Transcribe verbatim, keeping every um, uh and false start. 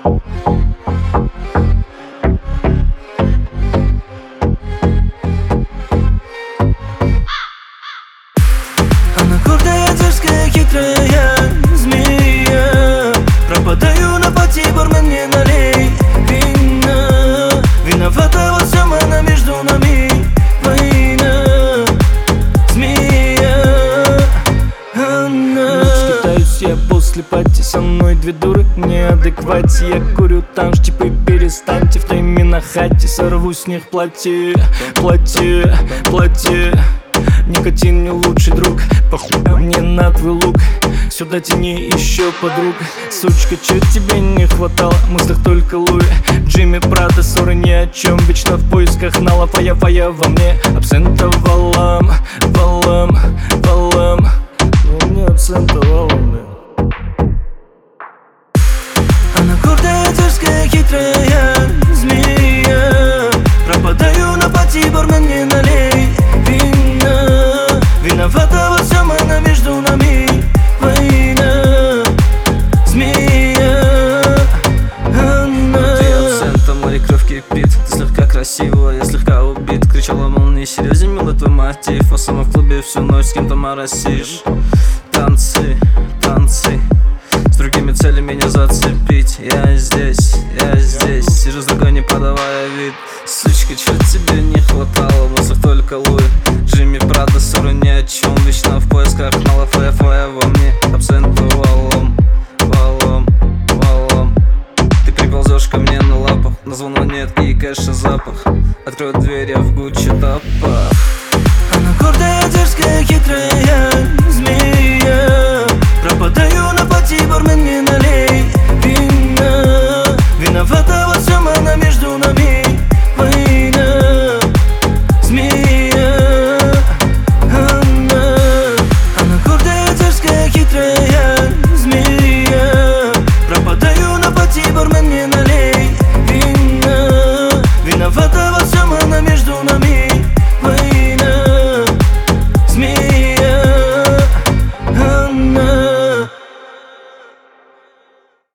Она гордая, дерзкая, хитрая змея. Пропадаю на пути, бармен, не налей вина. Виновата во всем она, между нами война. Змея она. Скитаюсь я после пати, со мной две дуры в неадеквате. Я курю там, типа перестаньте, в тайме на хате. Сорву с них платье, платье, платье. Никотин не лучший друг, похуй мне на твой лук. Сюда тяни еще подруг. Сучка, чё тебе не хватало? В мыслях только Луи, Джимми, Прада, ссоры ни о чем. Вечно в поисках нала, фая-фая во мне. Абсента валам, валам, валам. Во мне абсента валам. Она гордая, дерзкая, хитрая змея. Пропадаю на пати, бармен, не налей вина. Виновата во всем она, между нами война. Змея она. Ты абсентом, моей кровь кипит. Ты слегка красива, я слегка убит. Кричала, мол, не серьезен, милый твой мотив. А сама в клубе всю ночь с кем-то моросишь. Танцы, танцы, с другими целями меня зацепить. Я здесь, я здесь, сижу с другой, не подавая вид. Сучка, чё тебе не хватало? В мыслях только Луи, Джимми, Прада, ссоры ни о чем. Вечно в поисках нала, фая-фая во мне. Абсент валом, валом, валом. Ты приползешь ко мне на лапах, на звона нет и кэша запах. Открою дверь, я в Гуччи топах.